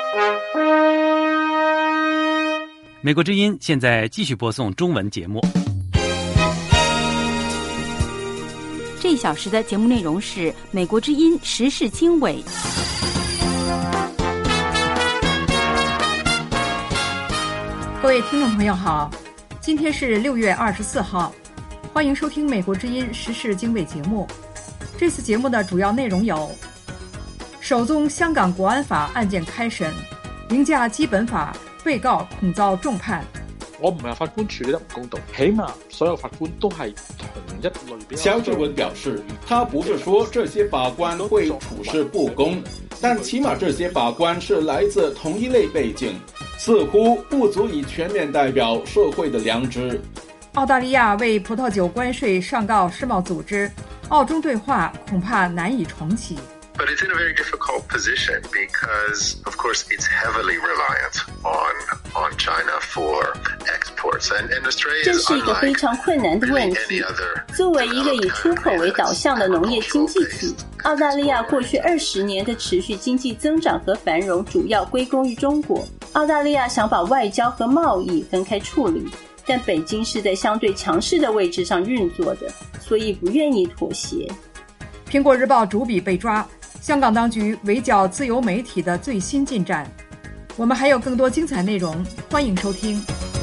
美国之音现在继续播送中文节目。 这一小时的节目内容是美国之音时事经纬。 各位听众朋友好，今天是6月24号，欢迎收听美国之音时事经纬节目。这次节目的主要内容有：首宗香港国安法案件开审，凌驾基本法，被告恐遭重判。 我唔係法官處理得唔公道，起碼所有法官都係同一類別。 肖志文表示，他不是说这些法官会处事不公，但起码这些法官是来自同一类背景，似乎不足以全面代表社会的良知。 澳大利亚为葡萄酒关税上告世贸组织，澳中对话恐怕难以重启。 But it's in a very difficult position because, of course, it's heavily reliant on China for exports. And Australia 这是一个非常困难的问题。作为一个以出口为导向的农业经济体，澳大利亚过去20年的持续经济增长和繁荣主要归功于中国。澳大利亚想把外交和贸易分开处理，但北京是在相对强势的位置上运作的，所以不愿意妥协。 苹果日报主笔被抓，香港当局围剿自由媒体的最新进展。我们还有更多精彩内容，欢迎收听。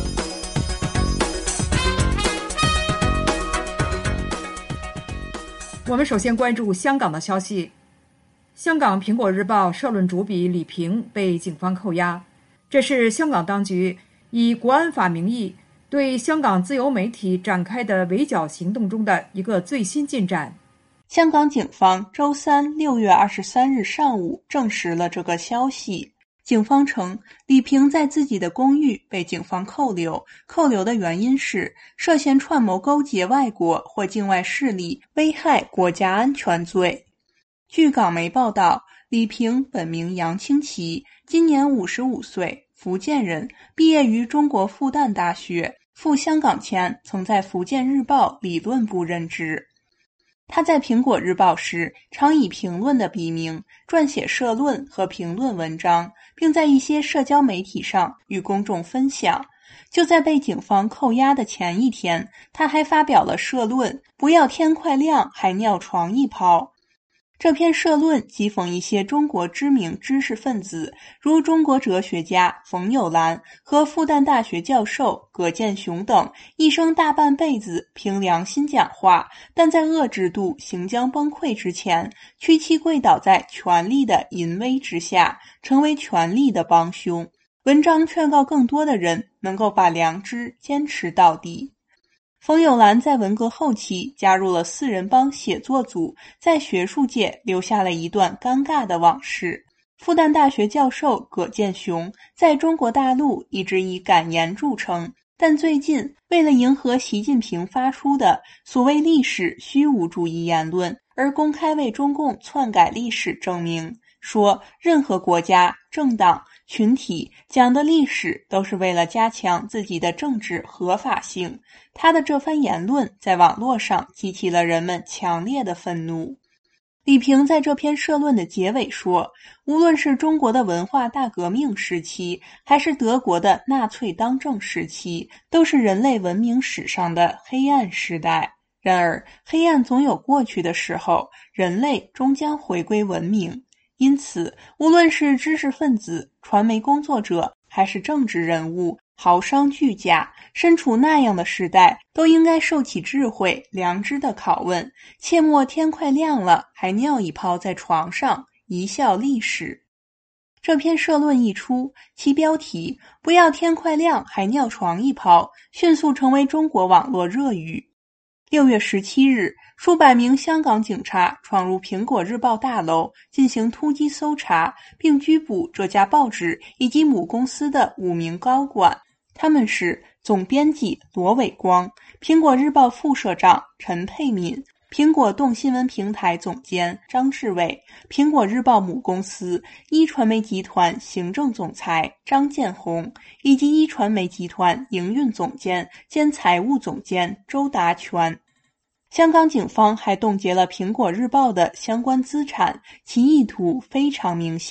我们首先关注香港的消息。香港苹果日报社论主笔李平被警方扣押，这是香港当局以国安法名义对香港自由媒体展开的围剿行动中的一个最新进展。 香港警方周三6月23日上午证实了这个消息。警方称，李平在自己的公寓被警方扣留，扣留的原因是涉嫌串谋勾结外国或境外势力危害国家安全罪。据港媒报道，李平本名杨清奇，今年55岁，福建人，毕业于中国复旦大学，赴香港前曾在福建日报理论部任职。他在苹果日报时常以评论的笔名撰写社论和评论文章，并在一些社交媒体上与公众分享。就在被警方扣押的前一天，他还发表了社论不要天快亮还尿床一泡。这篇社论讥讽一些中国知名知识分子，如中国哲学家冯友兰和复旦大学教授葛剑雄等，一生大半辈子凭良心讲话，但在遏制度行将崩溃之前，屈膝跪倒在权力的淫威之下，成为权力的帮凶。文章劝告更多的人能够把良知坚持到底。冯友兰在文革后期加入了四人帮写作组，在学术界留下了一段尴尬的往事。复旦大学教授葛剑雄在中国大陆一直以敢言著称，但最近为了迎合习近平发出的所谓历史虚无主义言论，而公开为中共篡改历史证明，说任何国家、政党、群体讲的历史都是为了加强自己的政治合法性。他的这番言论在网络上激起了人们强烈的愤怒。李平在这篇社论的结尾说，无论是中国的文化大革命时期，还是德国的纳粹当政时期，都是人类文明史上的黑暗时代。然而，黑暗总有过去的时候，人类终将回归文明。因此，无论是知识分子、传媒工作者，还是政治人物、豪商巨贾，身处那样的时代，都应该受起智慧、良知的拷问，切莫天快亮了还尿一泡在床上，贻笑历史。这篇社论一出，其标题“不要天快亮还尿床一泡”迅速成为中国网络热语。6月17日，数百名香港警察闯入苹果日报大楼进行突击搜查，并拘捕这家报纸以及母公司的5名高管。他们是总编辑罗伟光、苹果日报副社长陈佩敏、苹果动新闻平台总监张志伟、苹果日报母公司一传媒集团行政总裁张建宏，以及一传媒集团营运总监兼财务总监周达全。香港警方还冻结了苹果日报的相关资产，其意图非常明显，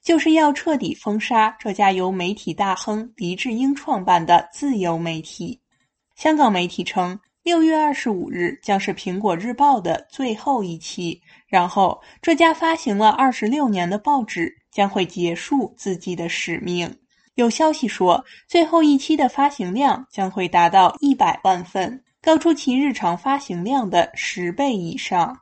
就是要彻底封杀这家由媒体大亨黎智英创办的自由媒体。香港媒体称，6月25日将是《苹果日报》的最后一期，然后这家发行了26年的报纸将会结束自己的使命。有消息说，最后一期的发行量将会达到100万份，高出其日常发行量的10倍以上。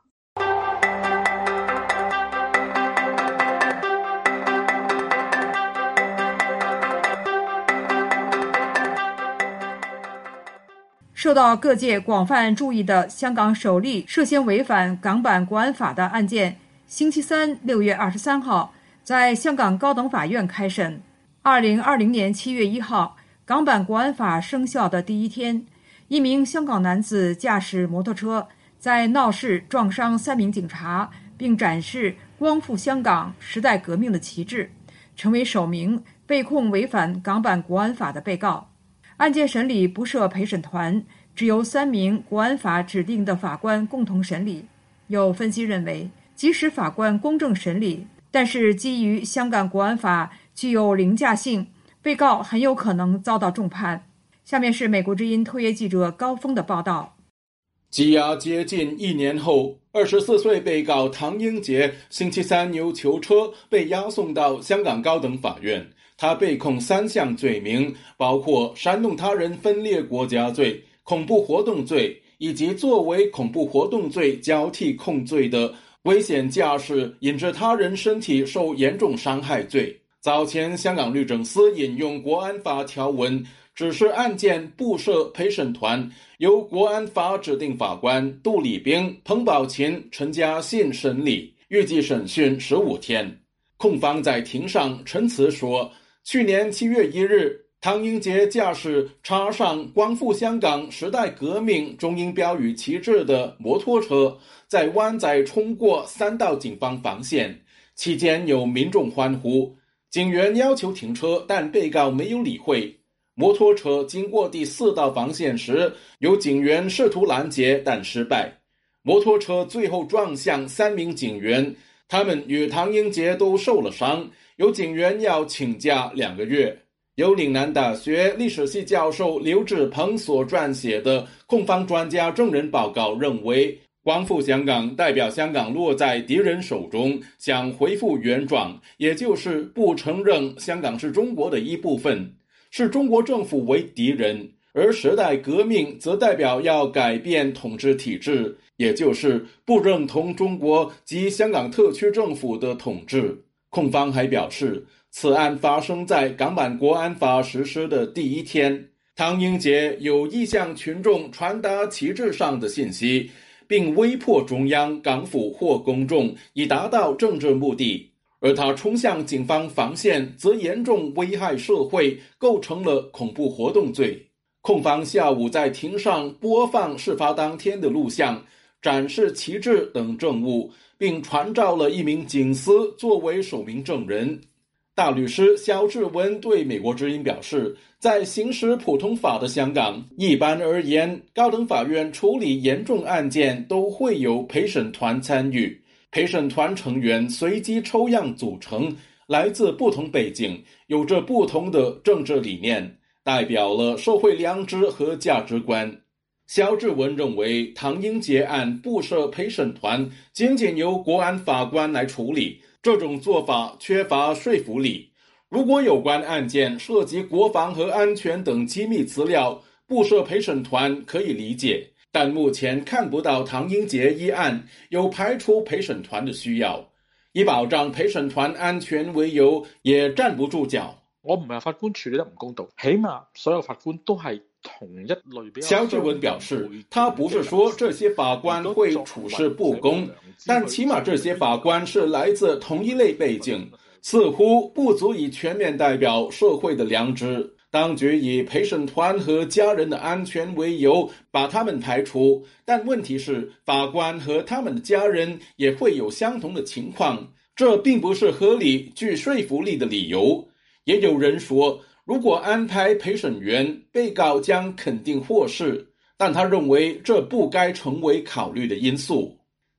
受到各界广泛注意的香港首例涉嫌违反港版国安法的案件，星期三6月23号在香港高等法院开审。2020年7月1号，港版国安法生效的第一天，一名香港男子驾驶摩托车在闹市撞伤3名警察，并展示光复香港时代革命的旗帜，成为首名被控违反港版国安法的被告。案件审理不设陪审团，只由3名国安法指定的法官共同审理。有分析认为，即使法官公正审理，但是基于香港国安法具有凌驾性，被告很有可能遭到重判。下面是美国之音特约记者高峰的报道。 羁押接近1年后，24岁被告唐英杰星期三由囚车被押送到香港高等法院。他被控3项罪名，包括煽动他人分裂国家罪、恐怖活动罪，以及作为恐怖活动罪交替控罪的危险驾驶引致他人身体受严重伤害罪。早前香港律政司引用国安法条文，指示案件不设陪审团，由国安法指定法官杜礼彬、彭宝琴、陈嘉信审理，预计审讯15天。控方在庭上陈词说，去年7月1日，唐英杰驾驶插上光复香港时代革命中英标语旗帜的摩托车，在湾仔冲过3道警方防线，期间有民众欢呼，警员要求停车，但被告没有理会。摩托车经过第4道防线时，有警员试图拦截，但失败。摩托车最后撞向3名警员，他们与唐英杰都受了伤，有警员要请假2个月。由岭南大学历史系教授刘志鹏所撰写的控方专家证人报告认为，光复香港代表香港落在敌人手中，想恢复原状，也就是不承认香港是中国的一部分，视中国政府为敌人，而时代革命则代表要改变统治体制，也就是不认同中国及香港特区政府的统治。控方还表示，此案发生在港版国安法实施的第一天，唐英杰有意向群众传达旗帜上的信息，并威迫中央、港府或公众，以达到政治目的。而他冲向警方防线，则严重危害社会，构成了恐怖活动罪。控方下午在庭上播放事发当天的录像，展示旗帜等证物，并传召了1名警司作为首名证人。大律师肖志文对美国之音表示，在行使普通法的香港，一般而言，高等法院处理严重案件都会有陪审团参与，陪审团成员随机抽样组成，来自不同背景，有着不同的政治理念，代表了社会良知和价值观。肖志文认为，唐英杰案不设陪审团，仅仅由国安法官来处理，这种做法缺乏说服力。如果有关案件涉及国防和安全等机密资料，不设陪审团可以理解，但目前看不到唐英杰一案有排除陪审团的需要，以保障陪审团安全为由，也站不住脚。 我唔係法官處理得唔公道，起碼所有法官都係同一類。 肖志文表示，他不是說這些法官會處事不公，但起碼這些法官是來自同一類背景，似乎不足以全面代表社會的良知。當局以陪審團和家人的安全為由把他們排除，但問題是法官和他們的家人也會有相同的情況，這並不是合理、具說服力的理由。也有人說，如果安排陪審員，被告將肯定獲釋，但他認為這不該成為考慮的因素。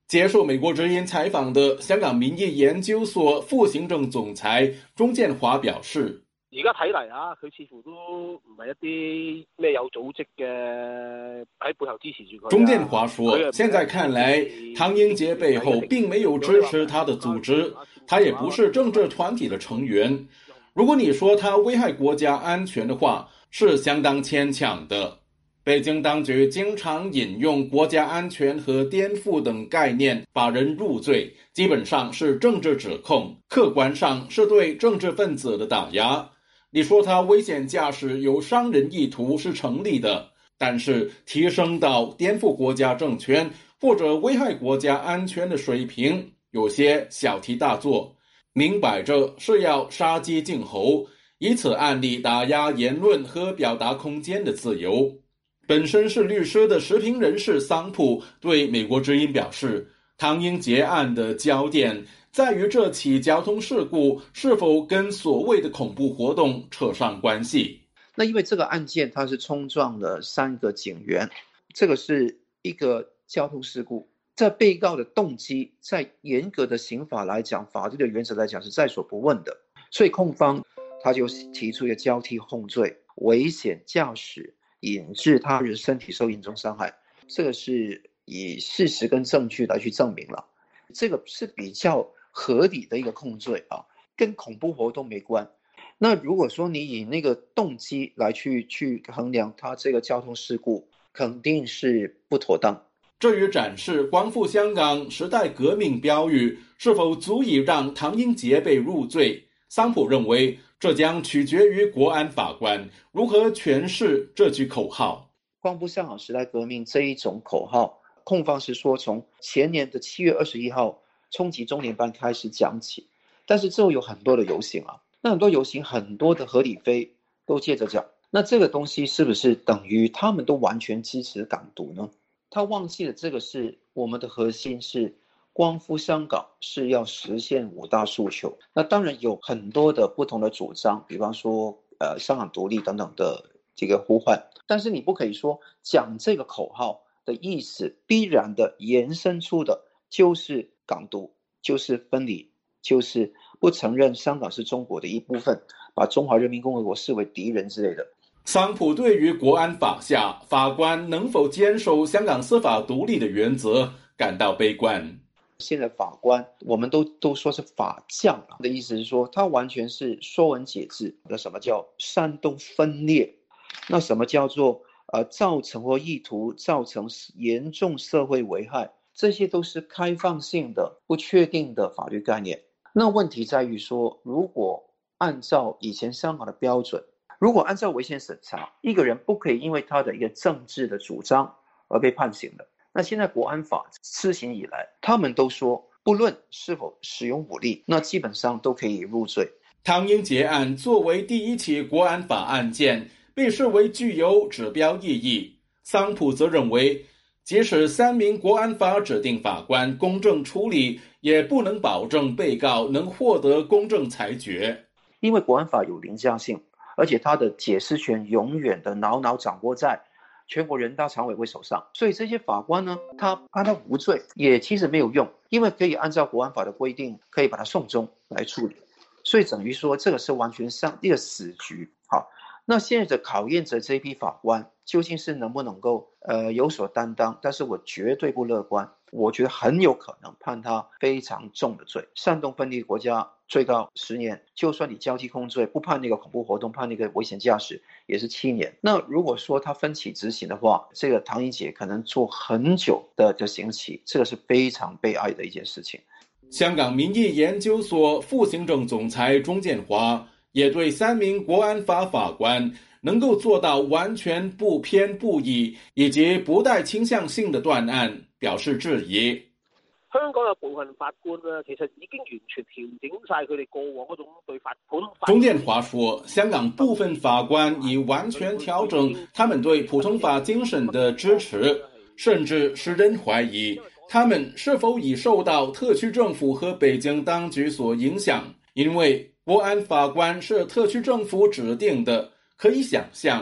接受美国之音采访的香港民意研究所副行政總裁鍾建華表示， 而家睇嚟啊，佢似乎都唔係一啲咩有組織嘅喺背後支持住佢。 鍾建華說，現在看來，唐英傑背後並沒有支持他的組織，他也不是政治團體的成員。如果你說他危害國家安全的話，是相當牽強的。北京當局經常引用國家安全和顛覆等概念把人入罪，基本上是政治指控，客觀上是對政治分子的打壓。你說他危險駕駛有傷人意圖是成立的，但是提升到顛覆國家政權或者危害國家安全的水平，有些小題大做，明擺着是要殺雞儆猴，以此案例打壓言論和表達空間的自由。本身是律師的時評人士桑普對美國之音表示，唐英傑案的焦點在於這起交通事故是否跟所謂的恐怖活動扯上關係。 那因為這個案件它是衝撞了3個警員，這個是一個交通事故，在被告的動機在嚴格的刑法來講，法律的原則來講是在所不問的，所以控方他就提出一個交替控罪，危險駕駛引致他人身體受嚴重傷害，這個是以事實跟證據來去證明了，這個是比較合理的一個控罪啊，跟恐怖活動沒關。那如果說你以那個動機來去衡量他這個交通事故，肯定是不妥當。 至於展示光復香港時代革命標語是否足以讓唐英傑被入罪，桑普認為這將取決於國安法官如何詮釋這句口號。 光復香港時代革命這一種口號，控方是說從前年的7月21號衝擊中聯辦開始講起，但是之後有很多的遊行啊，那很多遊行很多的合理非都接着講，那這個東西是不是等於他們都完全支持港獨呢？他忘記了這個是我們的核心是光復香港是要實現5大訴求，那當然有很多的不同的主張，比方說香港獨立等等的這個呼喚，但是你不可以說講這個口號的意思必然的延伸出的就是港獨，就是分離，就是不承認香港是中國的一部分，把中華人民共和國視為敵人之類的。 桑普對於國安法下法官能否堅守香港司法獨立的原則感到悲觀。 現在法官我們都說是法匠的意思是說他完全是說文解字。那什麼叫煽動分裂，那什麼叫做造成或意圖造成嚴重社會危害，這些都是開放性的不確定的法律概念。那問題在於說，如果按照以前香港的標準，如果按照違憲審查，一個人不可以因為他的一個政治的主張而被判刑的。那現在國安法施行以來，他們都說不論是否使用武力，那基本上都可以入罪。 唐英傑案作為第一起國安法案件，被視為具有指標意義。桑普則認為，即使3名國安法指定法官公正處理，也不能保證被告能獲得公正裁決。 因為國安法有凌駕性，而且他的解釋權永遠的牢牢掌握在全國人大常委會手上，所以這些法官呢，他判他無罪也其實沒有用，因為可以按照國安法的規定，可以把他送終來處理，所以等於說這個是完全上一個死局。好，那現在的考驗着這批法官究竟是能不能夠有所擔當，但是我絕對不樂觀，我覺得很有可能判他非常重的罪，煽動分裂國家最高10年，就算你交替控罪不判那個恐怖活動，判那個危險駕駛也是7年。那如果說他分期執行的話，這個唐英傑可能做很久的刑期，這個是非常悲哀的一件事情。 香港民意研究所副行政總裁鍾建華也對3名國安法法官能夠做到完全不偏不倚以及不帶傾向性的斷案表示質疑。 香港有部分法官呢，其實已經完全調整晒佢哋過往嗰種對普通法。 鍾建華說，香港部分法官已完全調整他們對普通法精神的支持，甚至使人懷疑他們是否已受到特區政府和北京當局所影響，因為國安法官是特區政府指定的，可以想象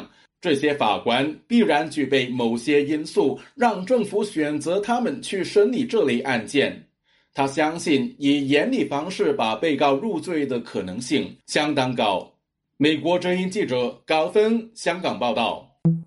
这些法官必然具备某些因素，让政府选择他们去审理这类案件。他相信以严厉方式把被告入罪的可能性相当高。美国之音记者高芬香港报道。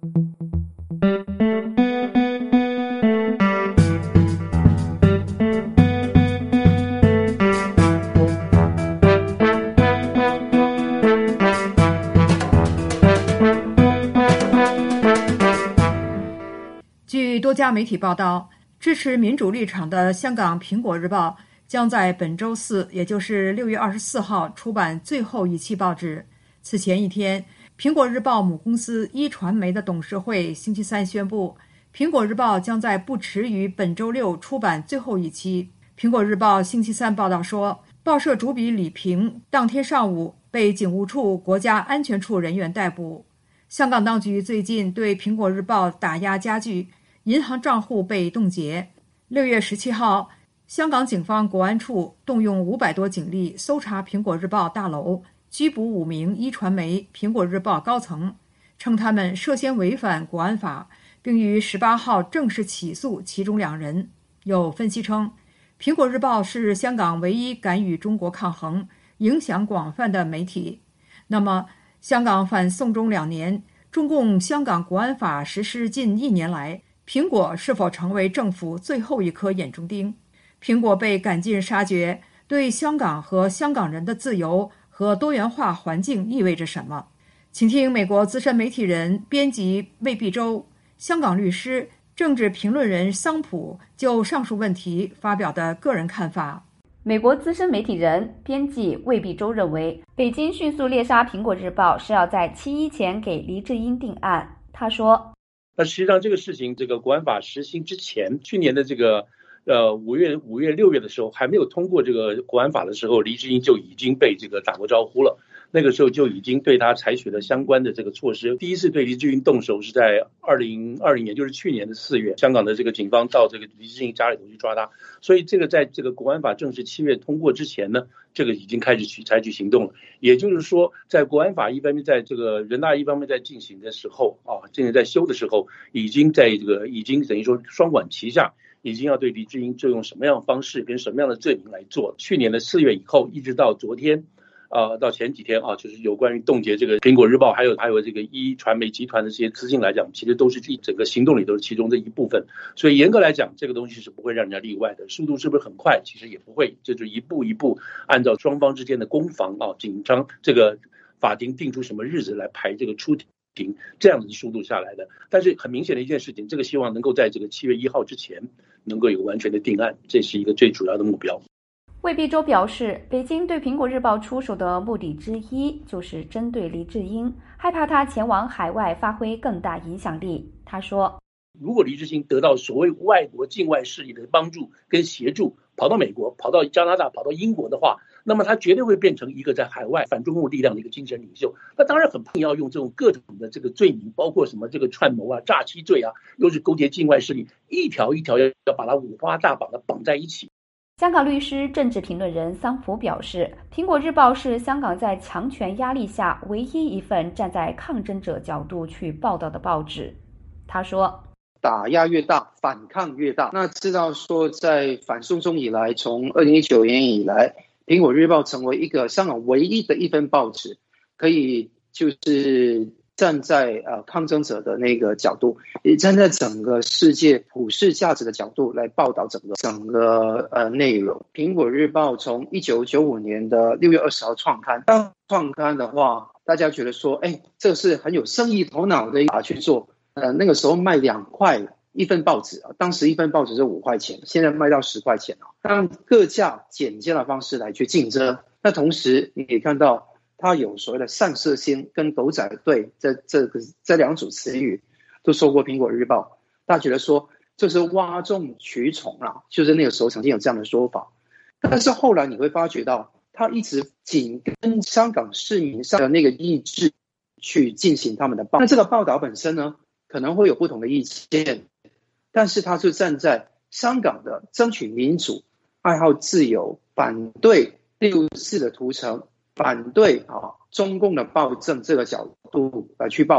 据多家媒体报道，支持民主立场的香港《苹果日报》将在本周四，也就是6月24号出版最后一期报纸。此前一天，苹果日报母公司一传媒的董事会星期三宣布，苹果日报将在不迟于本周六出版最后一期。苹果日报星期三报道说，报社主笔李平当天上午被警务处国家安全处人员逮捕。香港当局最近对苹果日报打压加剧，银行账户被冻结。6月17号，香港警方国安处动用500多警力搜查苹果日报大楼，拘捕5名一传媒苹果日报高层，称他们涉嫌违反国安法，并于18号正式起诉其中2人。有分析称，苹果日报是香港唯一敢与中国抗衡、影响广泛的媒体。那么，香港反送中2年，中共香港国安法实施近1年来，苹果是否成为政府最后一颗眼中钉？苹果被赶尽杀绝，对香港和香港人的自由和多元化环境意味着什么？请听美国资深媒体人、编辑魏必洲、香港律师、政治评论人桑普就上述问题发表的个人看法。 美国资深媒体人、编辑魏必洲认为，北京迅速猎杀苹果日报是要在7·1前给黎智英定案。他说， 那实际上这个事情，这个国安法实行之前，去年的这个5月、6月的时候，还没有通过这个国安法的时候，黎智英就已经被这个打过招呼了。那个时候就已经对他采取了相关的这个措施。第一次对黎智英动手是在2020年，就是去年的4月，香港的这个警方到这个黎智英家里头去抓他。所以这个在这个国安法正式7月通过之前呢，这个已经开始采取行动了。也就是说，在国安法一方面，在这个人大一方面在进行的时候啊，现在在修的时候，已经等于说双管齐下。已经要对黎智英就用什么样的方式跟什么样的罪名来做。去年的4月以后，一直到昨天，到前几天啊，就是有关于冻结这个苹果日报，还有这个一传媒集团的这些资金来讲，其实都是整个行动里都是其中的一部分。所以严格来讲，这个东西是不会让人家例外的。速度是不是很快？其实也不会，就是一步一步按照双方之间的攻防啊，紧张这个法庭定出什么日子来排这个出庭。这样子速度下来的，但是很明显的一件事情，这个希望能够在这个7月1号之前能够有完全的定案，这是一个最主要的目标。 魏必洲表示，北京对苹果日报出手的目的之一就是针对黎智英，害怕他前往海外发挥更大影响力。他说， 如果黎智英得到所谓外国境外势力的帮助跟协助，跑到美国、跑到加拿大、跑到英国的话，那么他绝对会变成一个在海外反中共力量的一个精神领袖。那当然很要用这种各种的这个罪名，包括什么这个串谋啊、诈欺罪啊，又是勾结境外势力，一条一条要把它五花大绑的绑在一起。 香港律师、政治评论人桑普表示，苹果日报是香港在强权压力下唯一一份站在抗争者角度去报道的报纸。他说， 打压越大，反抗越大。那知道说，在反送中以来，从2019年以来，苹果日报成为一个香港唯一的一份报纸，可以就是站在抗争者的那个角度，也站在整个世界普世价值的角度来报道整个内容。苹果日报从1995年的6月20号创刊，当创刊的话，大家觉得说，这是很有生意头脑的去做。那个时候卖2块一份报纸，当时一份报纸是5块钱，现在卖到10块钱，让各价减价的方式来去竞争。那同时你可以看到它有所谓的散射星跟狗仔队这2组词语都说过苹果日报，大家觉得说这是哗众取宠啊，就是那个时候曾经有这样的说法。但是后来你会发觉到，它一直紧跟香港市民上的那个意志去进行他们的报道。那这个报道本身呢，可能会有不同的意见，但是他是站在香港的争取民主、爱好自由、反对6·4的屠城、反对中共的暴政这个角度来去报道。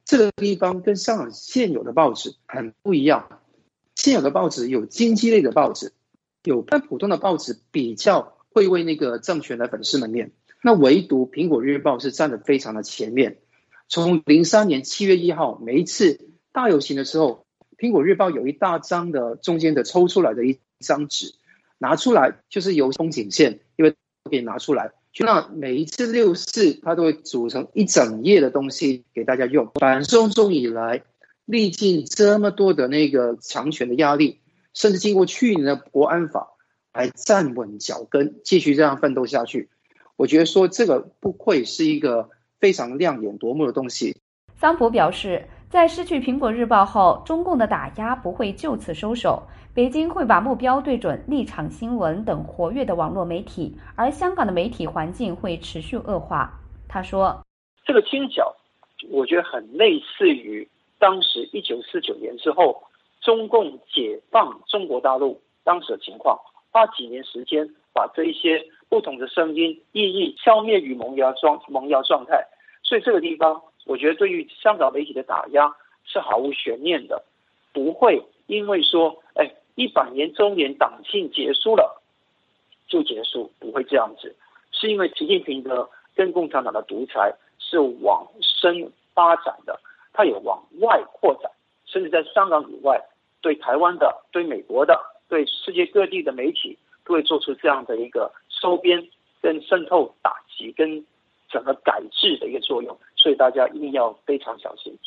这个地方跟香港现有的报纸很不一样。现有的报纸有经济类的报纸，有跟普通的报纸比较会为那个政权的粉丝门面，那唯独苹果日报是站得非常的前面。从03年7月1号每一次大游行的时候，苹果日报有一大张的中间的抽出来的一张纸拿出来，就是由风景线因为可以拿出来，那每一次六四它都会组成一整页的东西给大家用。反送中以来历尽这么多的那个强权的压力，甚至经过去年的国安法还站稳脚跟，继续这样奋斗下去。我觉得说这个不愧是一个非常亮眼夺目的东西。 桑普表示，在失去苹果日报后，中共的打压不会就此收手，北京会把目标对准立场新闻等活跃的网络媒体，而香港的媒体环境会持续恶化。他说， 这个清剿我觉得很类似于当时1949年之后中共解放中国大陆当时的情况，花几年时间把这一些不同的声音异议消灭于萌芽状态。所以这个地方我觉得对于香港媒体的打压是毫无悬念的，不会因为说100年周年党庆结束了就结束，不会这样子，是因为习近平的跟共产党的独裁是往深发展的，它也往外扩展，甚至在香港以外，对台湾的、对美国的、对世界各地的媒体都会做出这样的一个收编跟渗透打击跟整个改制的一个作用，所以大家一定要非常小心。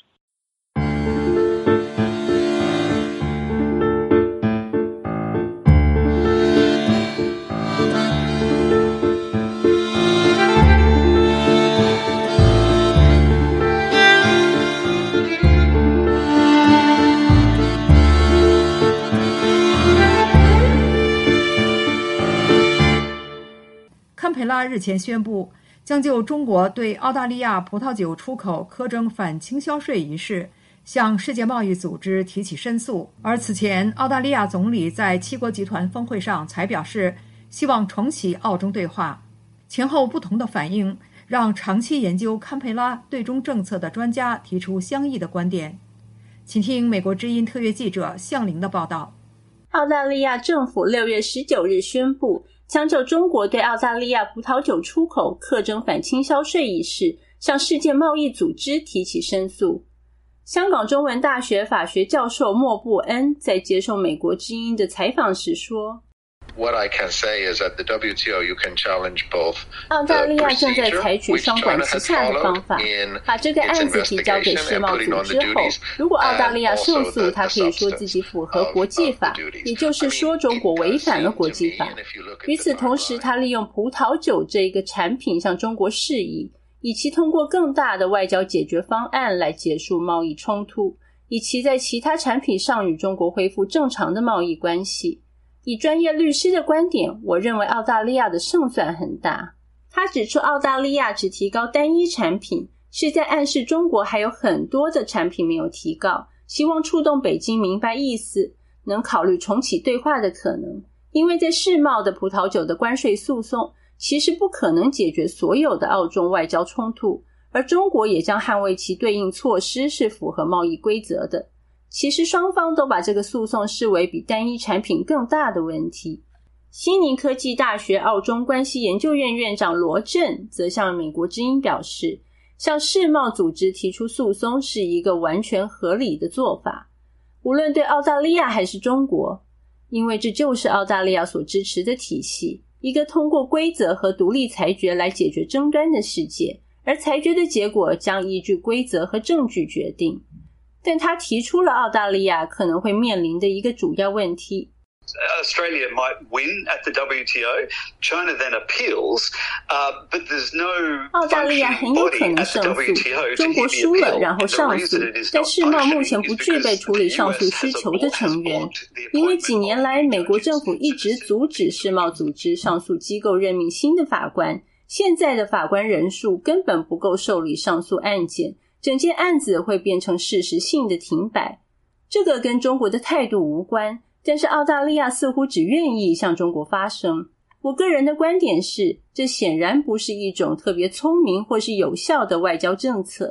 堪培拉日前宣布，将就中国对澳大利亚葡萄酒出口苛征反倾销税一事，向世界贸易组织提起申诉。而此前，澳大利亚总理在7国集团峰会上才表示，希望重启澳中对话。前后不同的反应，让长期研究堪培拉对中政策的专家提出相异的观点。请听美国之音特约记者向玲的报道。 澳大利亚政府6月19日宣布，将就中国对澳大利亚葡萄酒出口课征反倾销税一事，向世界贸易组织提起申诉。香港中文大学法学教授莫布恩在接受美国之音的采访时说， What I can say is at the WTO you can challenge both 澳大利亚正在采取双管齐下的方法，把这个案子提交给世贸组织后，如果澳大利亚胜诉，他可以说自己符合国际法，也就是说中国违反了国际法。与此同时，他利用葡萄酒这一个产品向中国示意，以其通过更大的外交解决方案来结束贸易冲突，以其在其他产品上与中国恢复正常的贸易关系。以专业律师的观点，我认为澳大利亚的胜算很大。他指出，澳大利亚只提高单一产品，是在暗示中国还有很多的产品没有提高，希望触动北京明白意思，能考虑重启对话的可能。因为在世贸的葡萄酒的关税诉讼其实不可能解决所有的澳中外交冲突，而中国也将捍卫其对应措施是符合贸易规则的。其实双方都把这个诉讼视为比单一产品更大的问题。悉尼科技大学澳中关系研究院院长罗振则向美国之音表示，向世贸组织提出诉讼是一个完全合理的做法，无论对澳大利亚还是中国，因为这就是澳大利亚所支持的体系，一个通过规则和独立裁决来解决争端的世界，而裁决的结果将依据规则和证据决定。但他提出了澳大利亚可能会面临的一个主要问题。 Australia might win at the WTO. China then appeals, but there's no 澳大利亚很有可能胜诉，中国输了然后上诉，但世贸目前不具备处理上诉需求的成员，因为几年来美国政府一直阻止世贸组织上诉机构任命新的法官，现在的法官人数根本不够受理上诉案件，整件案子会变成事实性的停摆。这个跟中国的态度无关，但是澳大利亚似乎只愿意向中国发声。我个人的观点是，这显然不是一种特别聪明或是有效的外交政策。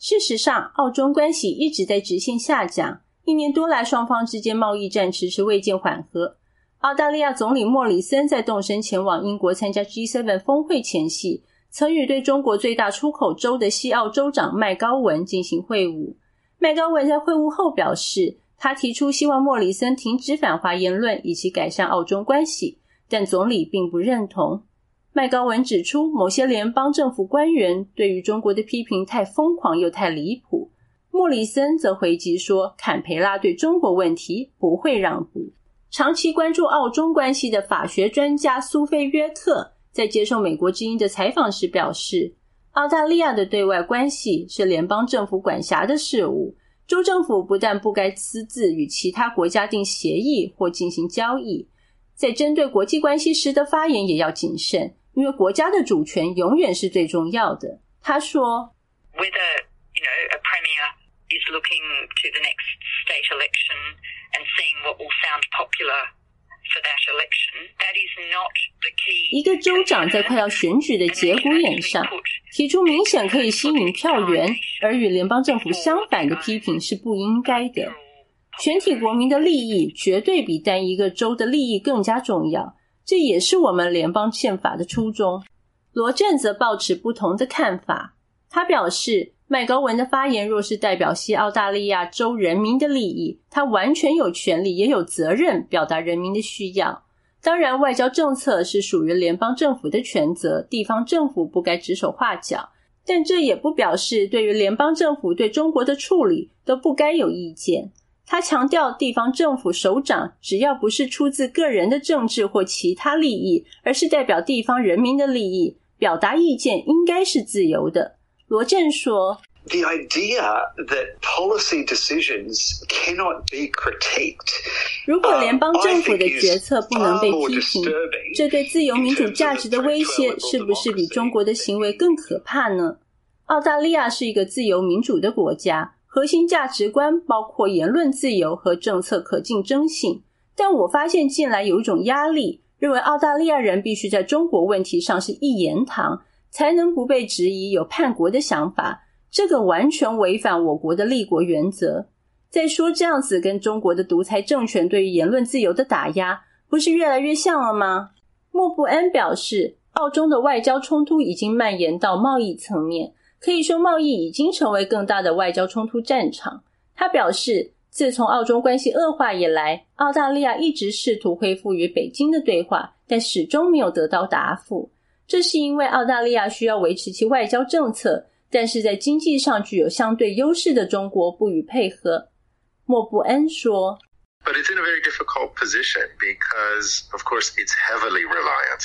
事实上，澳中关系一直在直线下降，1年多来双方之间贸易战迟迟未见缓和。澳大利亚总理莫里森在动身前往英国参加 G7 峰会前夕，曾与对中国最大出口州的西澳州长麦高文进行会晤。麦高文在会晤后表示，他提出希望莫里森停止反华言论以及改善澳中关系，但总理并不认同。麦高文指出，某些联邦政府官员对于中国的批评太疯狂又太离谱。莫里森则回击说，坎培拉对中国问题不会让步。长期关注澳中关系的法学专家苏菲约特在接受美国之音的采访时表示，澳大利亚的对外关系是联邦政府管辖的事务，州政府不但不该私自与其他国家订协议或进行交易，在针对国际关系时的发言也要谨慎，因为国家的主权永远是最重要的。他说 Whether, a premier is looking to the next state election and seeing what will sound popular for that election, that is not the key. 一个州长在快要选举的节骨眼上提出明显可以吸引票源而与联邦政府相反的批评是不应该的。全体国民的利益绝对比单一个州的利益更加重要，这也是我们联邦宪法的初衷。罗振则抱持不同的看法，他表示，麦高文的发言若是代表西澳大利亚州人民的利益，他完全有权利也有责任表达人民的需要。当然，外交政策是属于联邦政府的权责，地方政府不该指手画脚，但这也不表示对于联邦政府对中国的处理都不该有意见。他强调，地方政府首长只要不是出自个人的政治或其他利益，而是代表地方人民的利益，表达意见应该是自由的。罗振说， The idea that policy decisions cannot be critiqued. 如果联邦政府的决策不能被批评，这对自由民主价值的威胁是不是比中国的行为更可怕呢？澳大利亚是一个自由民主的国家，核心价值观包括言论自由和政策可竞争性，但我发现近来有一种压力，认为澳大利亚人必须在中国问题上是一言堂，才能不被质疑有叛国的想法，这个完全违反我国的立国原则。再说这样子跟中国的独裁政权对于言论自由的打压，不是越来越像了吗？莫布恩表示，澳中的外交冲突已经蔓延到贸易层面，可以说贸易已经成为更大的外交冲突战场。他表示，自从澳中关系恶化以来，澳大利亚一直试图恢复与北京的对话，但始终没有得到答复。这是因为澳大利亚需要维持其外交政策，但是在经济上具有相对优势的中国不予配合。莫布恩说， But it's in a very difficult position because, of course, it's heavily reliant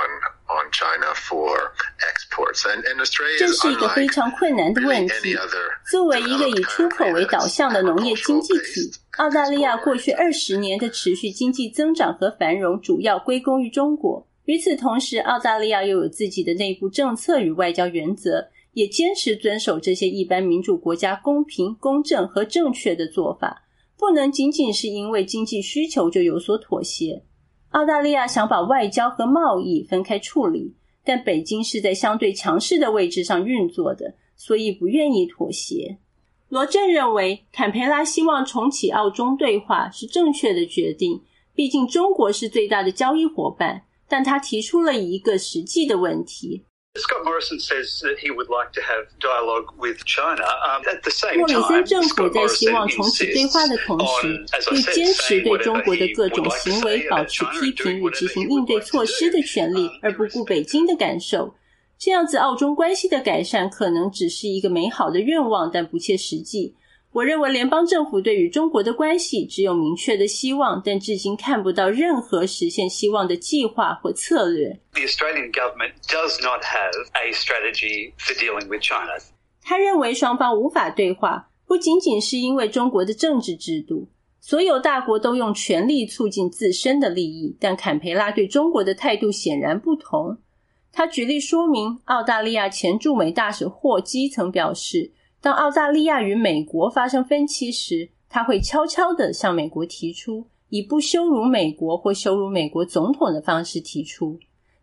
on China for exports. And Australia 这 is 是一个非常困难的问 unlike 题。 any other 作为一个以出口为导向的农业经济体，澳大利亚过去20年的持续经济增长和繁荣主要归功于中国。与此同时，澳大利亚又有自己的内部政策与外交原则，也坚持遵守这些一般民主国家公平、公正和正确的做法，不能仅仅是因为经济需求就有所妥协。澳大利亚想把外交和贸易分开处理，但北京是在相对强势的位置上运作的，所以不愿意妥协。罗振认为，坎培拉希望重启澳中对话是正确的决定，毕竟中国是最大的交易伙伴，但他提出了一个实际的问题。 Scott Morrison says that he would like to have dialogue with China. At the same 莫里森 time, 政府 Scott 在希望 Morrison 重启对话的同时， insists 也 on, 坚 as I 持 said, 对 saying 中国的 whatever 各 he 种 would like to 行为 say 保 about 持 China, 批评 doing 与执 whatever 行 he 应 would 对 like 措 to 施 do. 的权利，而不顾北京的感受。这样子澳中关系的改善可能只是一个美好的愿望，但不切实际。我认为联邦政府对于中国的关系只有明确的希望，但至今看不到任何实现希望的计划或策略。 The Australian government does not have a strategy for dealing with China. 他认为双方无法对话，不仅仅是因为中国的政治制度，所有大国都用权力促进自身的利益，但坎培拉对中国的态度显然不同。他举例说明，澳大利亚前驻美大使霍基曾表示，当澳大利亚与美国发生分歧时，他会悄悄地向美国提出，以不羞辱美国或羞辱美国总统的方式提出。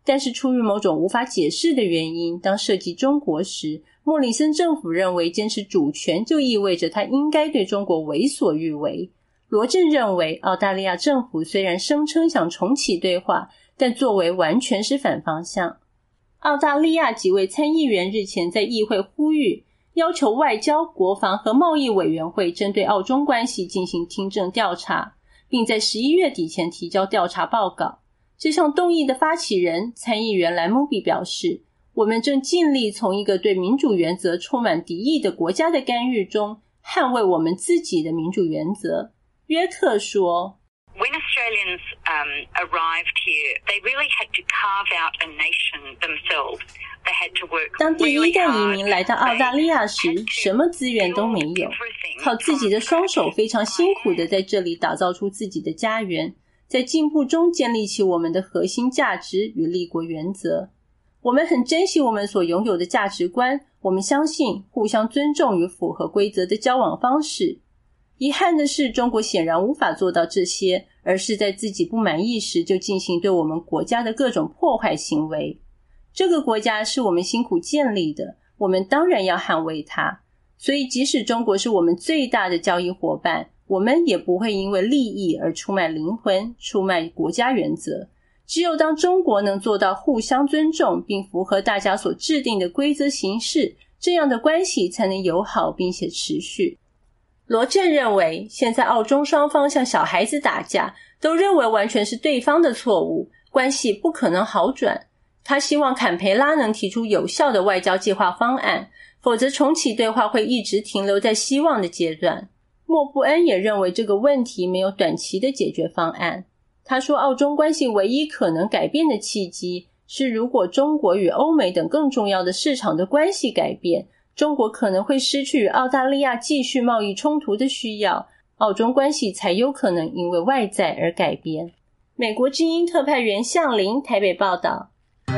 但是出于某种无法解释的原因，当涉及中国时，莫里森政府认为坚持主权就意味着他应该对中国为所欲为。罗振认为，澳大利亚政府虽然声称想重启对话，但作为完全是反方向。澳大利亚几位参议员日前在议会呼吁，要求外交、国防和贸易委员会针对澳中关系进行听证调查，并在11月底前提交调查报告。这项动议的发起人参议员莱姆比表示，我们正尽力从一个对民主原则充满敌意的国家的干预中捍卫我们自己的民主原则。约特说， When Australians arrived here, they really had to carve out a nation themselves. They had to work 当第一代移民来到澳大利亚时，什么资源都没有，靠自己的双手非常辛苦地在这里打造出自己的家园，在进步中建立起我们的核心价值与立国原则。我们很珍惜我们所拥有的价值观，我们相信互相尊重与符合规则的交往方式。遗憾的是，中国显然无法做到这些，而是在自己不满意时就进行对我们国家的各种破坏行为。这个国家是我们辛苦建立的，我们当然要捍卫它。所以即使中国是我们最大的交易伙伴，我们也不会因为利益而出卖灵魂，出卖国家原则。只有当中国能做到互相尊重并符合大家所制定的规则行事，这样的关系才能友好并且持续。罗振认为，现在澳中双方像小孩子打架，都认为完全是对方的错误，关系不可能好转。他希望坎培拉能提出有效的外交计划方案，否则重启对话会一直停留在希望的阶段。莫布恩也认为这个问题没有短期的解决方案。他说，澳中关系唯一可能改变的契机是，如果中国与欧美等更重要的市场的关系改变，中国可能会失去与澳大利亚继续贸易冲突的需要，澳中关系才有可能因为外在而改变。美国之音特派员向林台北报道。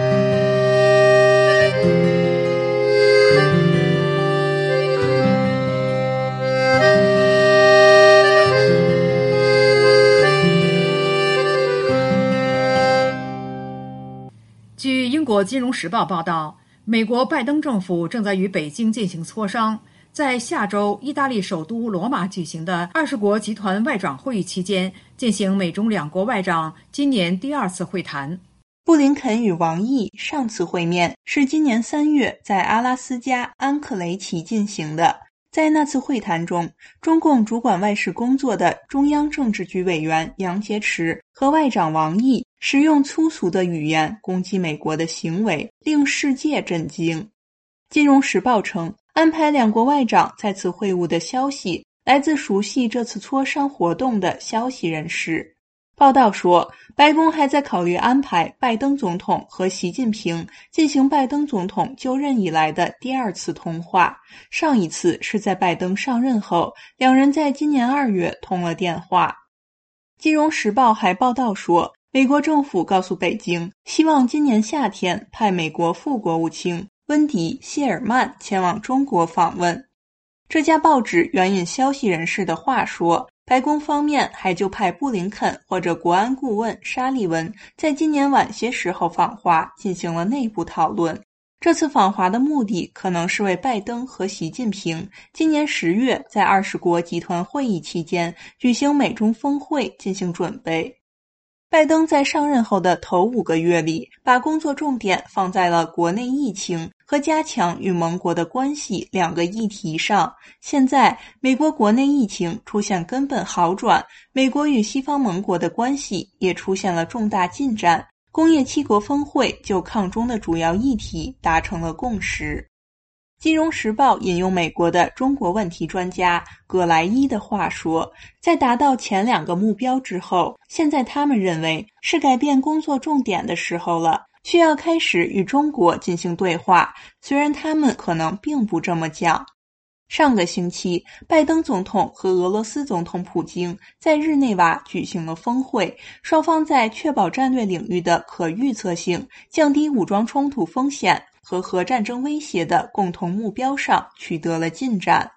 据英国金融时报报道，美国拜登政府正在与北京进行磋商，在下周意大利首都罗马举行的20国集团外长会议期间进行美中两国外长今年第2次会谈。 布林肯与王毅上次会面是今年3月在阿拉斯加安克雷奇进行的。在那次会谈中，中共主管外事工作的中央政治局委员杨洁篪和外长王毅使用粗俗的语言攻击美国的行为，令世界震惊。金融时报称，安排两国外长在此会晤的消息来自熟悉这次磋商活动的消息人士。报道说，白宫还在考虑安排拜登总统和习近平进行拜登总统就任以来的第2次通话，上一次是在拜登上任后，两人在今年2月通了电话。金融时报还报道说，美国政府告诉北京，希望今年夏天派美国副国务卿温迪·谢尔曼前往中国访问。这家报纸援引消息人士的话说，白宫方面还就派布林肯或者国安顾问沙利文在今年晚些时候访华进行了内部讨论。这次访华的目的可能是为拜登和习近平今年10月在20国集团会议期间举行美中峰会进行准备。拜登在上任后的头5个月里，把工作重点放在了国内疫情和加强与盟国的关系2个议题上。现在，美国国内疫情出现根本好转，美国与西方盟国的关系也出现了重大进展。工业7国峰会就抗中的主要议题达成了共识。金融时报引用美国的中国问题专家葛莱伊的话说，在达到前2个目标之后，现在他们认为是改变工作重点的时候了，需要开始与中国进行对话，虽然他们可能并不这么讲。上个星期，拜登总统和俄罗斯总统普京在日内瓦举行了峰会，双方在确保战略领域的可预测性、降低武装冲突风险和核战争威胁的共同目标上取得了进展。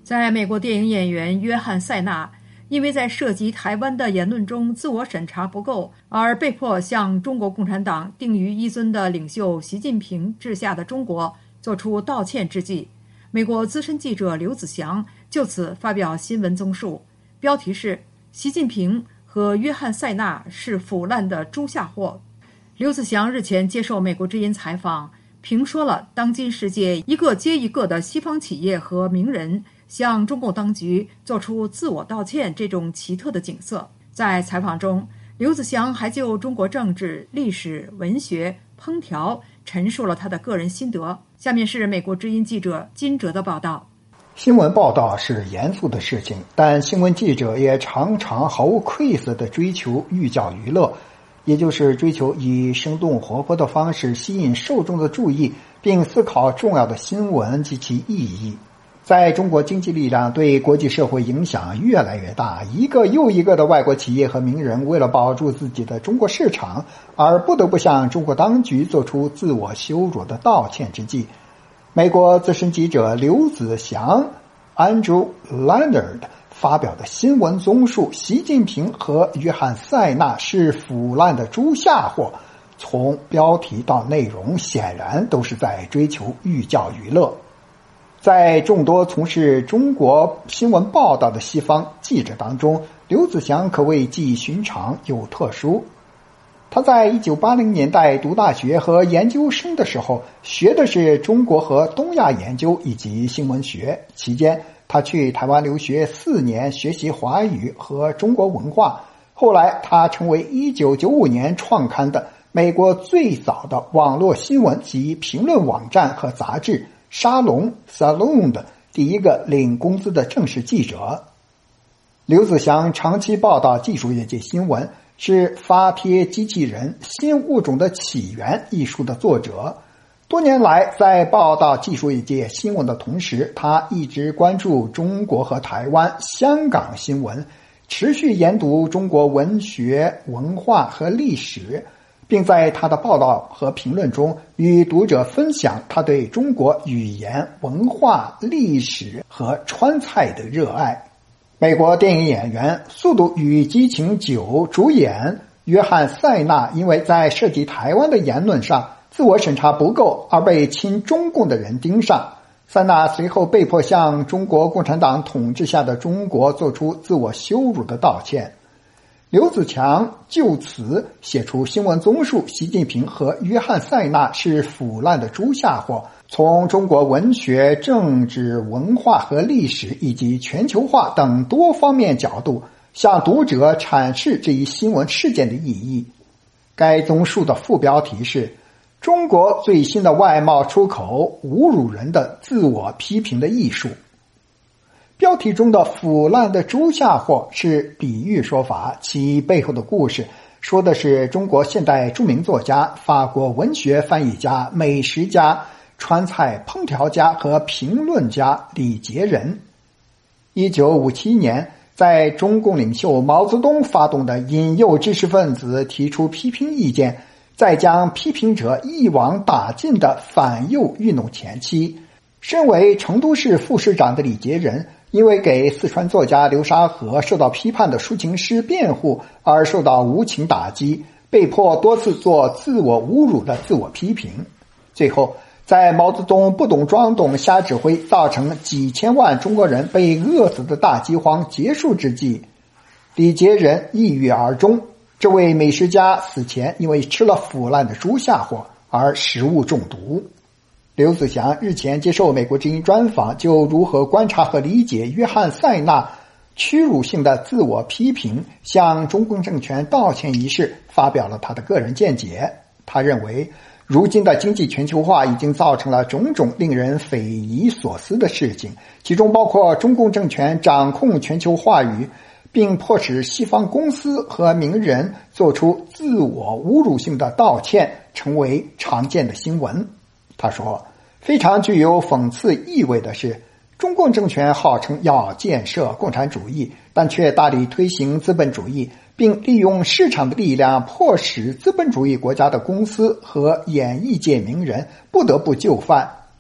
在美国电影演员约翰·塞纳因为在涉及台湾的言论中自我审查不够，而被迫向中国共产党定于一尊的领袖习近平治下的中国做出道歉之际，美国资深记者刘子祥就此发表新闻综述，标题是习近平和约翰·塞纳是腐烂的猪下货。刘子祥日前接受美国之音采访，评说了当今世界一个接一个的西方企业和名人向中共当局做出自我道歉这种奇特的景色。在采访中，刘子祥还就中国政治、历史、文学、烹调陈述了他的个人心得。下面是美国之音记者金哲的报道。 新闻报道是严肃的事情，但新闻记者也常常毫无愧色地追求寓教于乐，也就是追求以生动活泼的方式吸引受众的注意，并思考重要的新闻及其意义。在中国经济力量对国际社会影响越来越大，一个又一个的外国企业和名人为了保住自己的中国市场，而不得不向中国当局做出自我羞辱的道歉之际，美国资深记者刘子祥 Andrew Leonard 发表的新闻综述习近平和约翰·塞纳是腐烂的猪下货，从标题到内容显然都是在追求寓教于乐。在众多从事中国新闻报道的西方记者当中，刘子祥可谓既寻常又特殊。他在1980年代读大学和研究生的时候，学的是中国和东亚研究以及新闻学。期间，他去台湾留学4年，学习华语和中国文化。后来，他成为1995年创刊的美国最早的网络新闻及评论网站和杂志沙龙 Salon 的第一个领工资的正式记者。刘子祥长期报道技术业界新闻，是发帖机器人新物种的起源一书的作者。多年来，在报道技术业界新闻的同时，他一直关注中国和台湾、香港新闻，持续研读中国文学、文化和历史，并在他的报道和评论中与读者分享他对中国语言、文化、历史和川菜的热爱。美国电影演员《速度与激情9》主演约翰·塞纳因为在涉及台湾的言论上自我审查不够而被亲中共的人盯上。塞纳随后被迫向中国共产党统治下的中国做出自我羞辱的道歉。刘子强就此写出新闻综述习近平和约翰·塞纳是腐烂的猪下货，从中国文学、政治、文化和历史以及全球化等多方面角度向读者阐释这一新闻事件的意义。该综述的副标题是中国最新的外贸出口侮辱人的自我批评的艺术。标题中的腐烂的猪下货是比喻说法，其背后的故事说的是中国现代著名作家、法国文学翻译家、美食家、川菜烹调家和评论家李杰仁。1957年，在中共领袖毛泽东发动的引诱知识分子提出批评意见，再将批评者一网打尽的反右运动前期，身为成都市副市长的李杰仁因为给四川作家流沙河受到批判的抒情诗辩护而受到无情打击，被迫多次做自我侮辱的自我批评。最后，在毛泽东不懂装懂瞎指挥，造成几千万中国人被饿死的大饥荒结束之际，李杰仁抑郁而终。这位美食家死前因为吃了腐烂的猪下货而食物中毒。刘子祥日前接受美国之音专访，就如何观察和理解约翰·塞纳屈辱性的自我批评向中共政权道歉一事发表了他的个人见解。他认为，如今的经济全球化已经造成了种种令人匪夷所思的事情，其中包括中共政权掌控全球话语，并迫使西方公司和名人做出自我侮辱性的道歉，成为常见的新闻。他说，非常具有讽刺意味的是，中共政权号称要建设共产主义，但却大力推行资本主义，并利用市场的力量迫使资本主义国家的公司和演艺界名人不得不就范。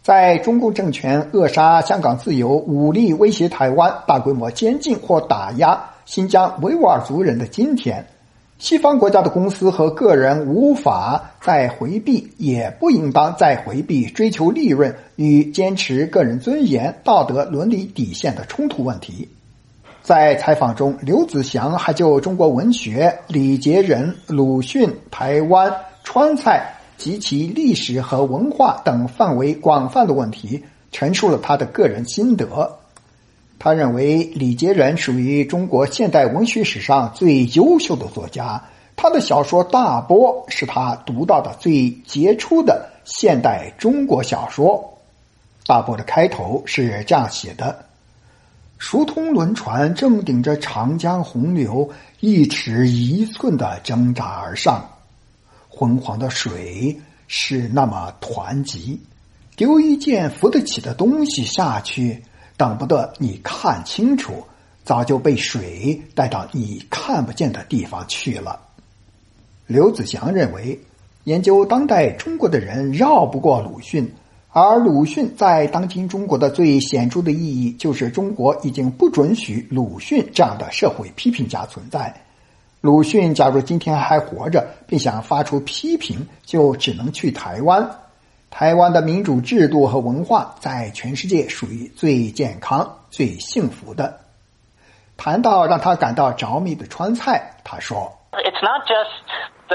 在中共政权扼杀香港自由、武力威胁台湾、大规模监禁或打压新疆维吾尔族人的今天，西方国家的公司和个人无法再回避，也不应当再回避追求利润与坚持个人尊严、道德伦理底线的冲突问题。在采访中，刘子祥还就中国文学、李杰仁、鲁迅、台湾、川菜及其历史和文化等范围广泛的问题陈述了他的个人心得。他认为李杰仁属于中国现代文学史上最优秀的作家，他的小说《大波》是他读到的最杰出的现代中国小说。《大波》的开头是这样写的：疏通轮船正顶着长江洪流1尺1寸地挣扎而上，昏黄的水是那么湍急，丢一件浮得起的东西下去，等不得你看清楚，早就被水带到你看不见的地方去了。刘子祥认为，研究当代中国的人绕不过鲁迅，而鲁迅在当今中国的最显著的意义，就是中国已经不准许鲁迅这样的社会批评家存在。鲁迅假如今天还活着，并想发出批评，就只能去台湾。台湾的民主制度和文化在全世界属于最健康、最幸福的。谈到让他感到着迷的川菜，他说 It's not just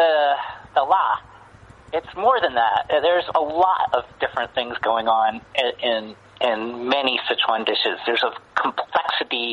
the辣. It's more than that. There's a lot of different things going on in many Sichuan dishes. There's a complexity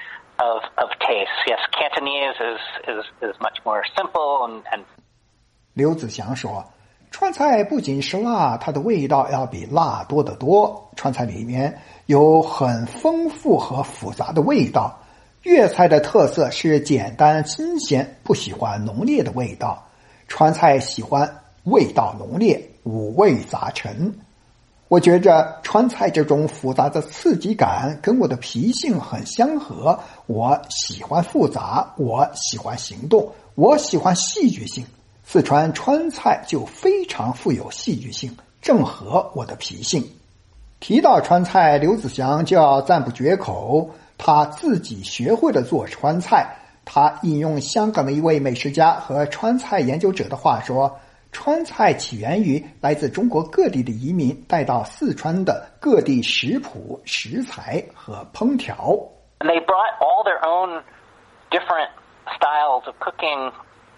of taste. Yes, Cantonese is much more simple and 刘子祥说，川菜不仅是辣，它的味道要比辣多得多。川菜里面有很丰富和复杂的味道。粤菜的特色是简单新鲜，不喜欢浓烈的味道。川菜喜欢味道浓烈，五味杂陈。我觉着川菜这种复杂的刺激感跟我的脾性很相合，我喜欢复杂，我喜欢行动，我喜欢戏剧性。四川川菜就非常富有戏剧性，正合我的脾性。提到川菜，刘子祥就要赞不绝口，他自己学会了做川菜。他引用香港的一位美食家和川菜研究者的话说，川菜起源于来自中国各地的移民带到四川的各地食谱、食材和烹调。 They brought all their own different styles of cooking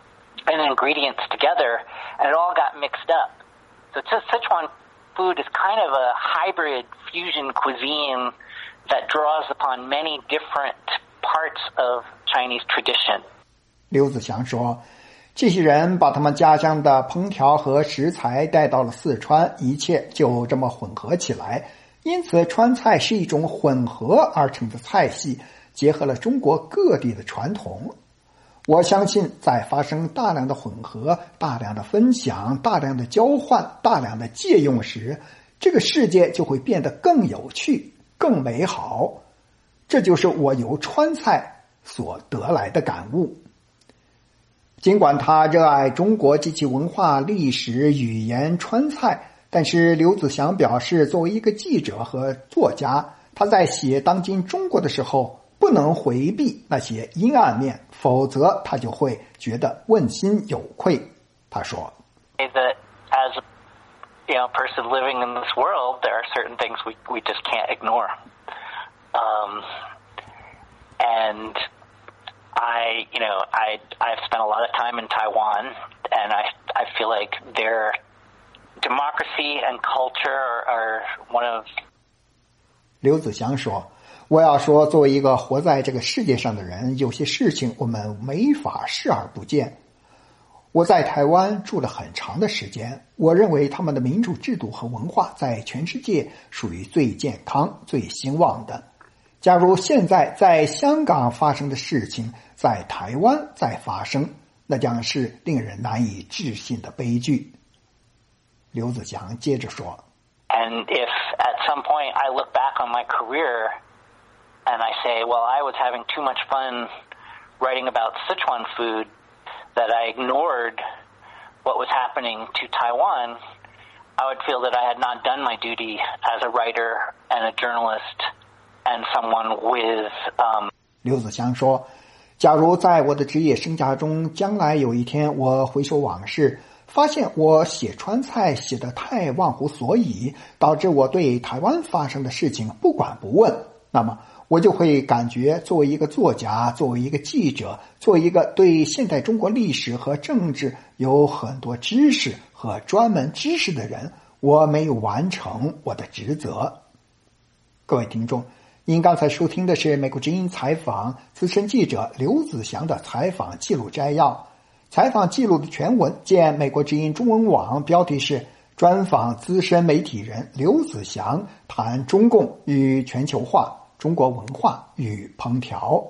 and ingredients together, and it all got mixed up. So Sichuan food is kind of a hybrid fusion cuisine that draws upon many different parts of Chinese tradition. 刘子祥说，这些人把他们家乡的烹调和食材带到了四川，一切就这么混合起来。因此，川菜是一种混合而成的菜系，结合了中国各地的传统。我相信，在发生大量的混合、大量的分享、大量的交换、大量的借用时，这个世界就会变得更有趣、更美好。这就是我由川菜所得来的感悟。尽管他热爱中国及其文化、历史、语言、川菜，但是刘子祥表示，作为一个记者和作家，他在写当今中国的时候，不能回避那些阴暗面，否则他就会觉得问心有愧。他说 that as a person living in this world, there are certain things we just can't ignore. And I've spent a lot of time in Taiwan, and I feel like their democracy and culture are one of. 刘子祥说，我要说，作为一个活在这个世界上的人，有些事情我们没法视而不见。我在台湾住了很长的时间，我认为他们的民主制度和文化在全世界属于最健康、最兴旺的。假如现在在香港发生的事情在台湾再发生，那将是令人难以置信的悲剧。刘子祥接着说 And if at some point I look back on my career and I say, well, I was having too much fun writing about Sichuan food that I ignored what was happening to Taiwan, I would feel that I had not done my duty as a writer and a journalist and someone with 刘子祥说，假如在我的职业生涯中，将来有一天我回首往事，发现我写川菜写得太忘乎所以，导致我对台湾发生的事情不管不问，那么我就会感觉作为一个作家，作为一个记者，作为一个对现代中国历史和政治有很多知识和专门知识的人，我没有完成我的职责。各位听众，您刚才收听的是美国之音采访资深记者刘子祥的采访记录摘要。采访记录的全文见美国之音中文网，标题是专访资深媒体人刘子祥谈中共与全球化、中国文化与烹调。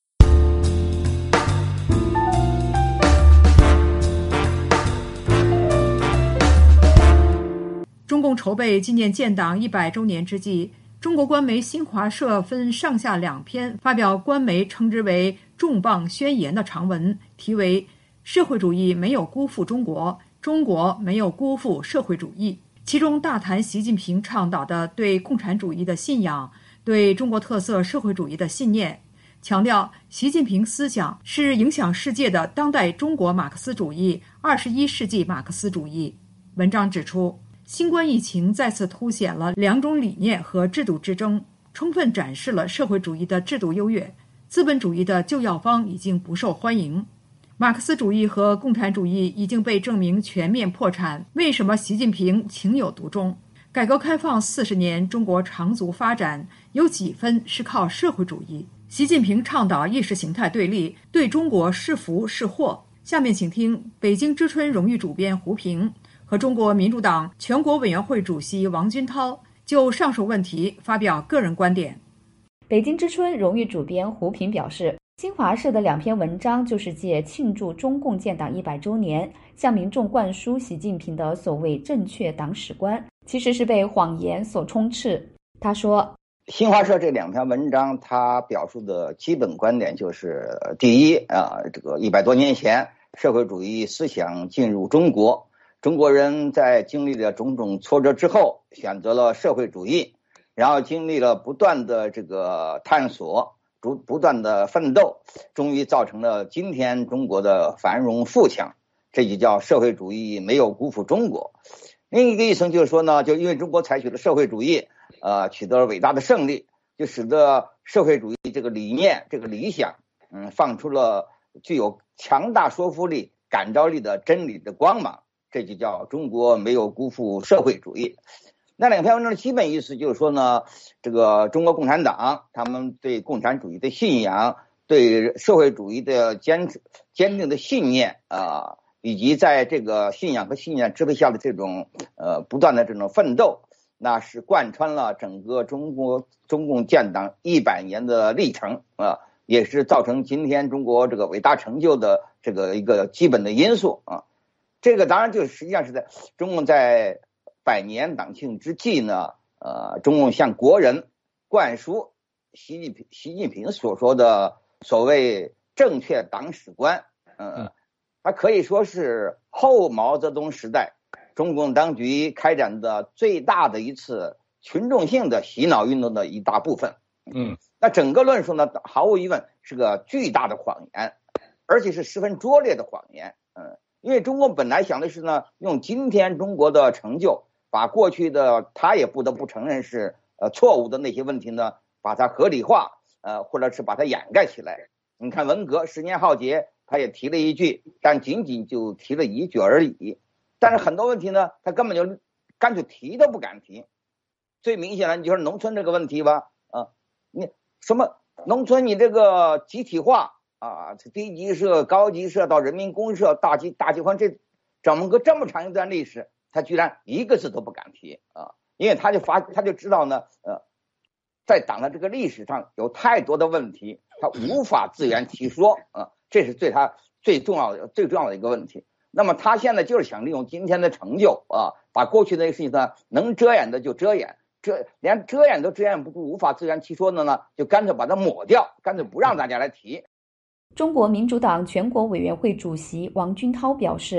中共筹备纪念建党100周年之际，中国官媒新华社分上下两篇发表官媒称之为重磅宣言的长文，题为社会主义没有辜负中国，中国没有辜负社会主义。其中大谈习近平倡导的对共产主义的信仰，对中国特色社会主义的信念，强调习近平思想是影响世界的当代中国马克思主义、21世纪马克思主义。文章指出，新冠疫情再次凸显了两种理念和制度之争，充分展示了社会主义的制度优越，资本主义的旧药方已经不受欢迎。马克思主义和共产主义已经被证明全面破产，为什么习近平情有独钟？改革开放40年，中国长足发展，有几分是靠社会主义？习近平倡导意识形态对立，对中国是福是祸？下面请听北京之春荣誉主编胡平和中国民主党全国委员会主席王军涛就上述问题发表个人观点。 北京之春荣誉主编胡平表示，新华社的2篇文章就是借庆祝中共建党100周年，向民众灌输习近平的所谓正确党史观，其实是被谎言所充斥。他说， 新华社这2篇文章，他表述的基本观点就是：第一，这个100多年前，社会主义思想进入中国，中国人在经历了种种挫折之后，选择了社会主义，然后经历了不断的这个探索。不断的奋斗，终于造成了今天中国的繁荣富强，这就叫社会主义没有辜负中国。另一个意思就是说呢，就因为中国采取了社会主义，取得了伟大的胜利，就使得社会主义这个理念、这个理想，放出了具有强大说服力、感召力的真理的光芒，这就叫中国没有辜负社会主义。那2篇文章的基本意思就是说呢，这个中国共产党他们对共产主义的信仰，对社会主义的坚定的信念以及在这个信仰和信念支配下的这种不断的这种奋斗，那是贯穿了整个中共建党100年的历程也是造成今天中国这个伟大成就的这个一个基本的因素这个当然就实际上是在中共在100年党庆之际呢，中共向国人灌输习近平所说的所谓正确党史观，它可以说是后毛泽东时代中共当局开展的最大的一次群众性的洗脑运动的一大部分。那整个论述呢，毫无疑问是个巨大的谎言，而且是十分拙劣的谎言。因为中共本来想的是呢，用今天中国的成就，把过去的他也不得不承认是错误的那些问题呢，把它合理化，或者是把它掩盖起来。你看文革10年浩劫，他也提了一句，但仅仅就提了一句而已。但是很多问题呢，他根本就干脆提都不敢提。最明显的，你就是农村这个问题吧，你什么农村你这个集体化低级社、高级社到人民公社、大集团，这整个这么长一段历史，他居然一个字都不敢提因为他就知道呢，在党的这个历史上有太多的问题，他无法自圆其说这是对他最重要的一个问题。那么他现在就是想利用今天的成就把过去的事情呢，能遮掩的就遮掩，连遮掩都遮掩不住，无法自圆其说的呢，就干脆把它抹掉，干脆不让大家来提。 中国民主党全国委员会主席王军涛表示，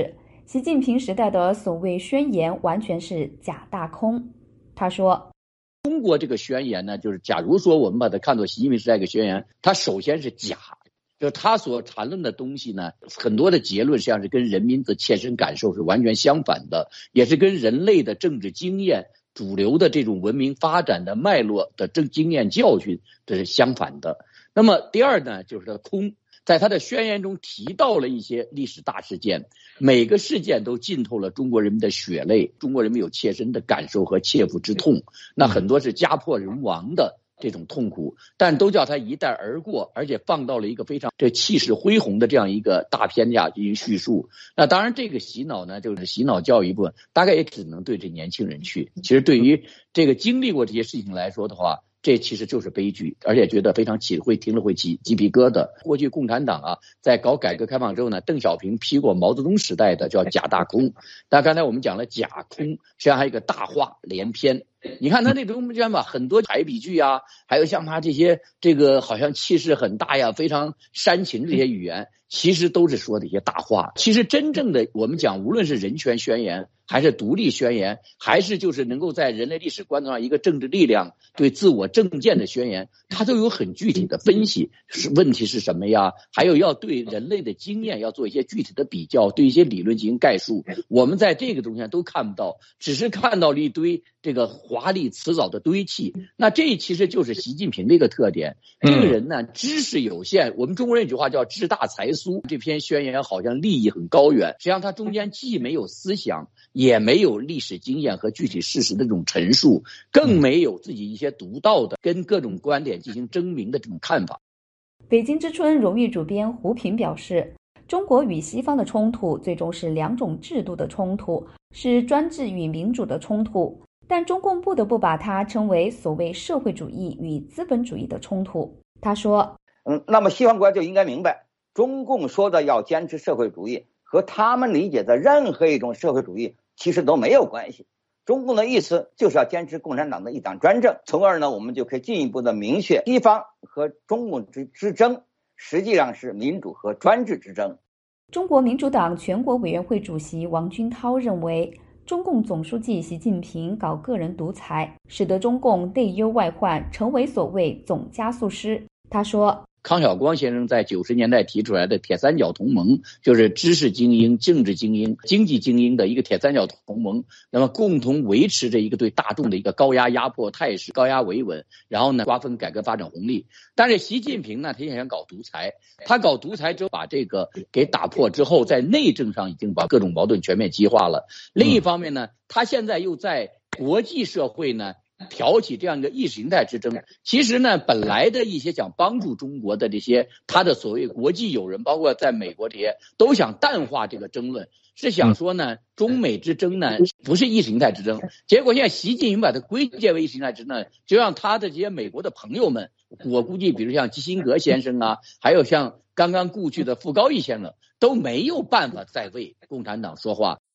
习近平时代的所谓宣言完全是假大空。他说， 中国这个宣言呢，就是假如说我们把它看作习近平时代一个宣言，它首先是假，就他所谈论的东西呢，很多的结论实际上是跟人民的切身感受是完全相反的，也是跟人类的政治经验、主流的这种文明发展的脉络的经验教训这是相反的。那么第二呢，就是它空，在他的宣言中提到了一些历史大事件，每个事件都浸透了中国人民的血泪，中国人民有切身的感受和切肤之痛，那很多是家破人亡的这种痛苦，但都叫他一带而过，而且放到了一个非常气势恢宏的这样一个大片下进行叙述。那当然这个洗脑呢，就是洗脑教育一部分，大概也只能对这年轻人去，其实对于这个经历过这些事情来说的话，这其实就是悲剧，而且觉得非常听了会起鸡皮疙瘩。过去共产党啊，在搞改革开放之后呢，邓小平批过毛泽东时代的叫假大空，但刚才我们讲了假空，实际上还有一个大话连篇。你看他那种吧，很多排比句啊，还有像他这些这个好像气势很大呀，非常煽情这些语言，其实都是说的一些大话。其实真正的我们讲，无论是人权宣言，还是独立宣言，还是就是能够在人类历史观上一个政治力量对自我政见的宣言，它都有很具体的分析，问题是什么呀？还有要对人类的经验要做一些具体的比较，对一些理论进行概述。我们在这个东西上都看不到，只是看到了一堆这个华丽辞藻的堆砌。那这其实就是习近平的一个特点。这个人呢，知识有限，我们中国人有句话叫志大才疏。这篇宣言好像立意很高远，实际上它中间既没有思想，也没有历史经验和具体事实的这种陈述，更没有自己一些独到的跟各种观点进行争鸣的这种看法。 北京之春荣誉主编胡平表示，中国与西方的冲突最终是两种制度的冲突，是专制与民主的冲突，但中共不得不把它称为所谓社会主义与资本主义的冲突。他说， 那么西方国家就应该明白，中共说的要坚持社会主义和他们理解的任何一种社会主义其实都没有关系。中共的意思就是要坚持共产党的一党专政，从而呢，我们就可以进一步的明确，西方和中共之争实际上是民主和专制之争。 中国民主党全国委员会主席王军涛认为，中共总书记习近平搞个人独裁，使得中共内忧外患，成为所谓总加速师。他说， 康晓光先生在90年代提出来的铁三角同盟，就是知识精英、政治精英、经济精英的一个铁三角同盟，那么共同维持着一个对大众的一个高压迫态势，高压维稳，然后呢瓜分改革发展红利。但是习近平呢，他也想搞独裁，他搞独裁之后把这个给打破之后，在内政上已经把各种矛盾全面激化了。另一方面呢，他现在又在国际社会呢挑起这样一个意识形态之争。其实呢，本来的一些想帮助中国的这些他的所谓国际友人，包括在美国这些，都想淡化这个争论，是想说呢，中美之争呢不是意识形态之争。结果现在习近平把它归结为意识形态之争，就让他的这些美国的朋友们，我估计比如像基辛格先生啊，还有像刚刚故去的傅高义先生，都没有办法再为共产党说话。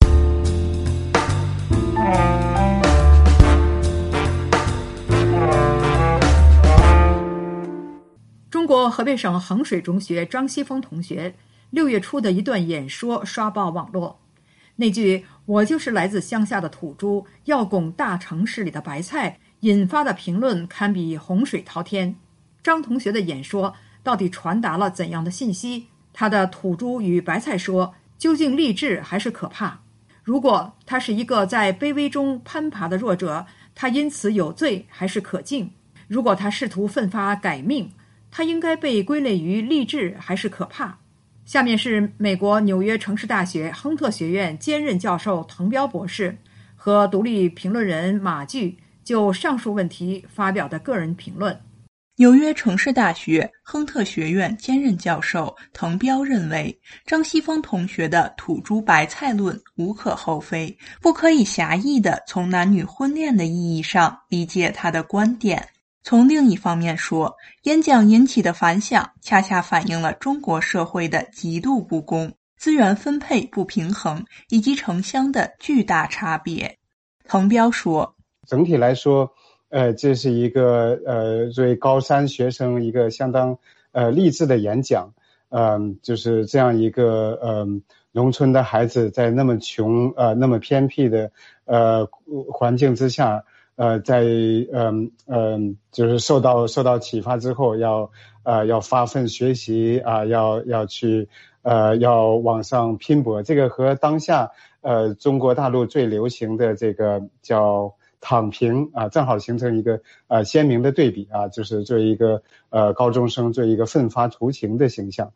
中国河北省衡水中学张西峰同学6月初的一段演说刷爆网络。那句“我就是来自乡下的土猪，要拱大城市里的白菜”引发的评论堪比洪水滔天。张同学的演说到底传达了怎样的信息？他的土猪与白菜说究竟励志还是可怕？如果他是一个在卑微中攀爬的弱者，他因此有罪还是可敬？如果他试图奋发改命，他应该被归类于励志还是可怕？下面是美国纽约城市大学亨特学院兼任教授滕彪博士和独立评论人马炬就上述问题发表的个人评论。 纽约城市大学亨特学院兼任教授滕彪认为，张西峰同学的土猪白菜论无可厚非，不可以狭义地从男女婚恋的意义上理解他的观点。从另一方面说，演讲引起的反响恰恰反映了中国社会的极度不公、资源分配不平衡以及城乡的巨大差别。滕彪说， 整体来说这是一个作为高三学生一个相当励志的演讲。 就是这样一个农村的孩子在那么穷那么偏僻的环境之下，就是受到启发之后要发奋学习啊，要去要往上拼搏，这个和当下中国大陆最流行的这个叫躺平啊，正好形成一个鲜明的对比啊，就是作为一个高中生，作为一个奋发图强的形象。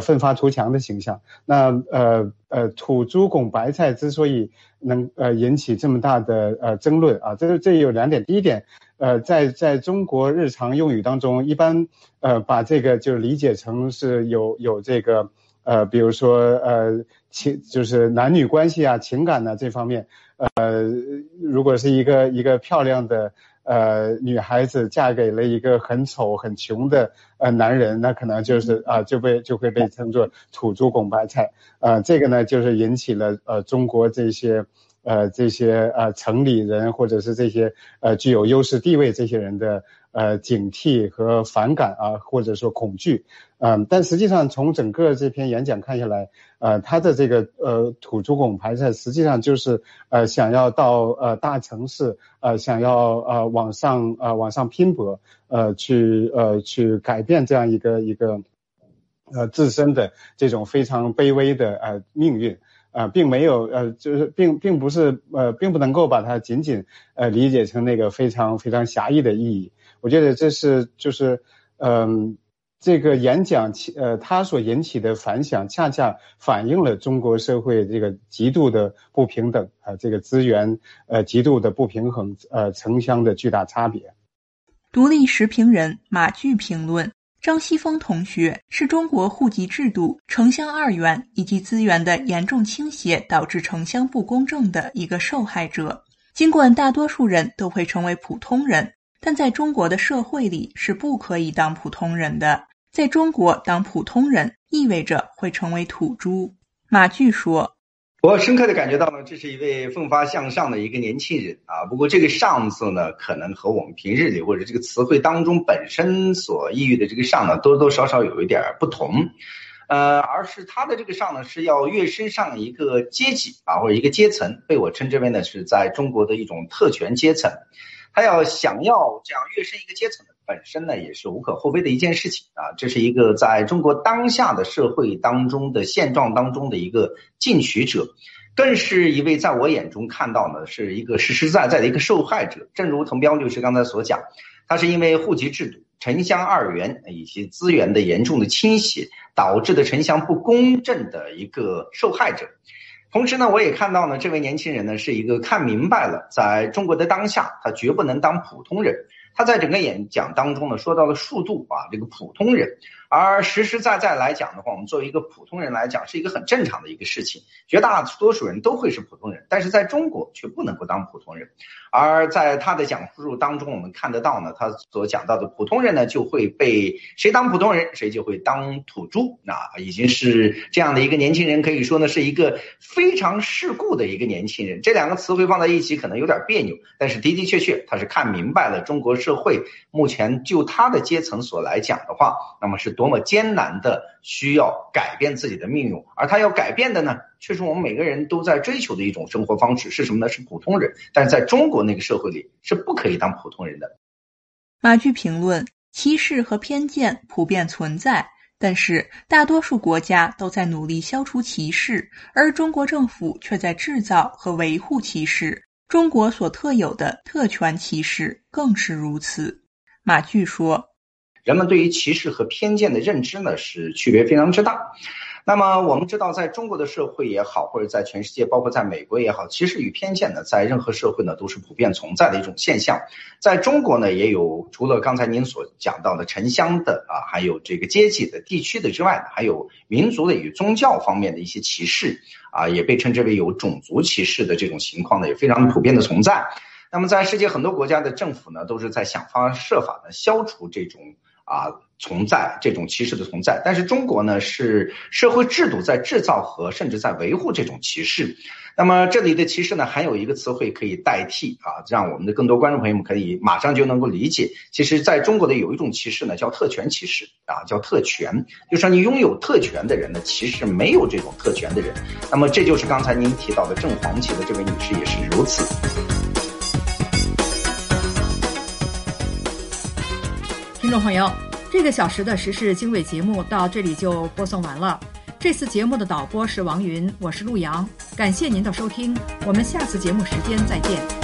那土猪拱白菜之所以能引起这么大的争论啊，这有2点。第一点，在中国日常用语当中，一般把这个就理解成是有这个比如说就是男女关系啊、情感啊这方面，如果是一个漂亮的女孩子嫁给了一个很丑很穷的男人，那可能就是就会被称作土猪拱白菜。这个呢就是引起了中国这些城里人或者是这些具有优势地位这些人的警惕和反感啊，或者说恐惧。但实际上从整个这篇演讲看下来，他的这个土猪拱白菜实际上就是想要到大城市想要往上拼搏去改变这样一个自身的这种非常卑微的命运。并没有就是并不是并不能够把它仅仅理解成那个非常非常狭义的意义。我觉得这是就是这个演讲它所引起的反响，恰恰反映了中国社会这个极度的不平等这个资源极度的不平衡城乡的巨大差别。 独立时评人马炬评论，张西峰同学是中国户籍制度、城乡二元以及资源的严重倾斜导致城乡不公正的一个受害者。尽管大多数人都会成为普通人，但在中国的社会里是不可以当普通人的。在中国当普通人意味着会成为土猪。马炬说， 我深刻地感觉到呢，这是一位奋发向上的一个年轻人啊。不过这个上字呢，可能和我们平日里或者这个词汇当中本身所意喻的这个上呢，多多少少有一点不同。而是他的这个上呢，是要跃升上一个阶级啊，或者一个阶层，被我称之为呢是在中国的一种特权阶层。他想要这样跃升一个阶层的本身呢，也是无可厚非的一件事情啊。这是一个在中国当下的社会当中的现状当中的一个进取者，更是一位在我眼中看到呢是一个实实在在的一个受害者。正如滕彪律师刚才所讲，他是因为户籍制度、城乡二元以及资源的严重的倾斜导致的城乡不公正的一个受害者。同时呢，我也看到呢，这位年轻人呢是一个看明白了，在中国的当下，他绝不能当普通人。他在整个演讲当中呢，说到了数度啊，这个普通人，而实实在在来讲的话，我们作为一个普通人来讲，是一个很正常的一个事情，绝大多数人都会是普通人，但是在中国却不能够当普通人。而在他的讲述当中，我们看得到呢，他所讲到的普通人呢，就会被谁当普通人，谁就会当土猪。那已经是这样的一个年轻人，可以说呢是一个非常世故的一个年轻人。这两个词汇放在一起可能有点别扭，但是的的确确他是看明白了中国社会目前就他的阶层所来讲的话，那么是多么艰难的需要改变自己的命运。而他要改变的呢，却是我们每个人都在追求的一种生活方式，是什么呢？是普通人。但是在中国那个社会里是不可以当普通人的。 马炬评论，歧视和偏见普遍存在，但是大多数国家都在努力消除歧视，而中国政府却在制造和维护歧视。中国所特有的特权歧视更是如此。马炬说， 人们对于歧视和偏见的认知呢是区别非常之大。那么我们知道，在中国的社会也好，或者在全世界，包括在美国也好，歧视与偏见呢，在任何社会呢都是普遍存在的一种现象。在中国呢，也有除了刚才您所讲到的城乡的还有这个阶级的、地区的之外呢，还有民族的与宗教方面的一些歧视也被称之为有种族歧视的这种情况呢，也非常普遍的存在。那么在世界很多国家的政府呢，都是在想方设法的消除这种存在这种歧视的存在，但是中国呢是社会制度在制造和甚至在维护这种歧视。那么这里的歧视呢，还有一个词汇可以代替让我们的更多观众朋友们可以马上就能够理解。其实在中国的有一种歧视呢，叫特权歧视叫特权，就是说你拥有特权的人呢，歧视没有这种特权的人。那么这就是刚才您提到的正黄旗的这位女士也是如此。 听众朋友，这个小时的时事经纬节目到这里就播送完了。这次节目的导播是王云，我是陆阳，感谢您的收听，我们下次节目时间再见。